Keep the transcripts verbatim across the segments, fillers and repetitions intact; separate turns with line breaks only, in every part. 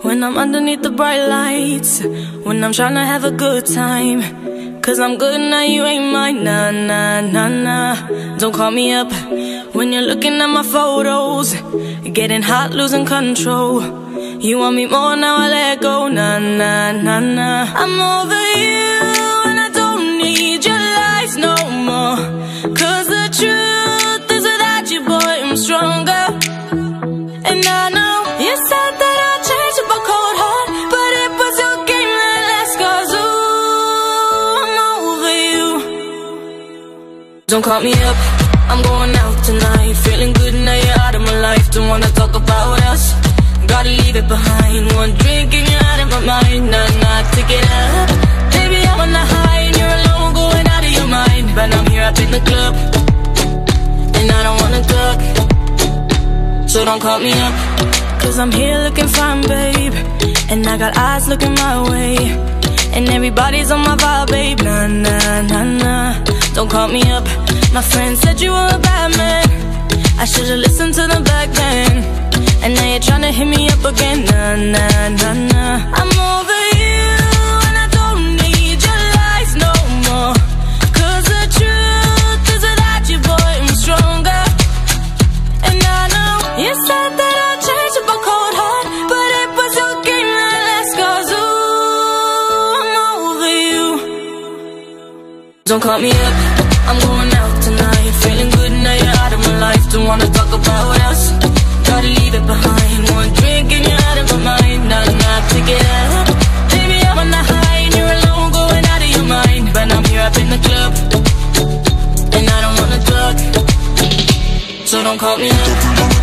when I'm underneath the bright lights, when I'm trying to have a good time. Cause I'm good now, you ain't mine, nah, nah, nah, nah. Don't call me up when you're looking at my photos, getting hot, losing control. You want me more, now I let go, nah, nah, nah, nah. I'm over you and I don't need your lies no more. Cause the truth is without you, boy, I'm stronger. And I know you said that I'd change up a cold heart, but it was your game that last, cause ooh, I'm over you. Don't call me up, I'm going out tonight. Feeling good now you're out of my life. Don't wanna talk about us, gotta leave it behind. One drink and you're out of my mind. Nah, nah, take it up. Baby, I'm on the high and you're alone, going out of your mind. But I'm here up in the club and I don't wanna talk, so don't call me up. Cause I'm here looking fine, babe, and I got eyes looking my way, and everybody's on my vibe, babe. Nah, nah, nah, nah. Don't call me up. My friend said you were a bad man, I should've listened to them back then. And now you're tryna hit me up again. Nah, nah, nah, nah. I'm over you and I don't need your lies no more. Cause the truth is without you, boy, I'm stronger. And I know you said that I'd change up a cold heart, but it was your game that last, cause ooh, I'm over you. Don't call me up, I'm going out tonight. Feeling good now you're out of my life. Don't wanna talk about us, gotta leave it behind. One drink and you're out of my mind. Nah, nah, take it up. Baby, I'm on the high and you're alone, going out of your mind. But I'm here up in the club and I don't wanna talk, so don't call me up.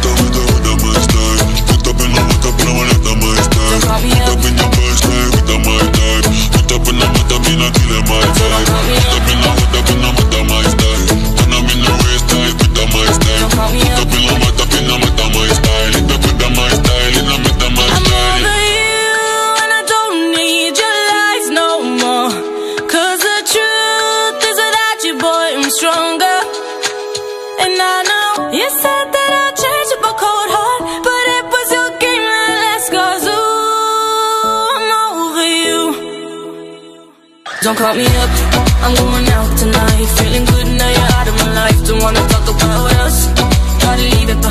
Don't call me up. Stronger. And I know you said that I'd change up a cold heart, but it was your game that last, cause ooh, I'm over you. Don't call me up, I'm going out tonight. Feeling good now you're out of my life. Don't wanna talk about us, gotta leave it behind.